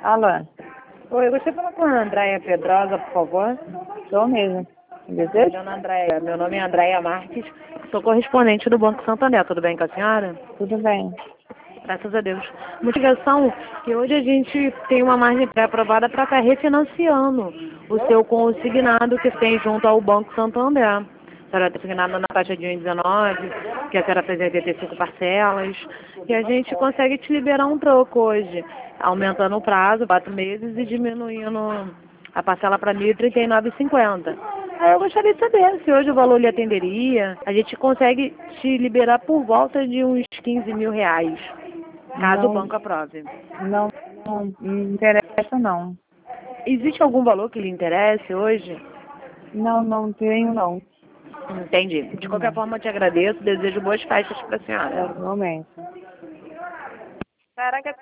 Alô, Oi, eu gostaria de falar com a Andréia Pedrosa, por favor. sou mesmo. Desejo? Dona Andréia, meu nome é Andréia Marques, sou correspondente do Banco Santander. Tudo bem com a senhora? Tudo bem. Graças a Deus. Motivação que hoje a gente tem uma margem pré-aprovada para estar refinanciando o seu consignado que tem junto ao Banco Santander. A senhora está consignado na taxa de 1,19, que a senhora fez 85 parcelas, e a gente consegue te liberar um troco hoje, aumentando o prazo, 4 meses, e diminuindo a parcela para R$ 1.039,50. Aí eu gostaria de saber se hoje o valor lhe atenderia. A gente consegue te liberar por volta de uns R$ 15 mil, caso o Não, banco aprove. não me interessa não. Existe algum valor que lhe interesse hoje? Não tenho não. Entendi. De qualquer Não, forma, eu te agradeço. Desejo boas festas para a senhora. é o momento. Caraca.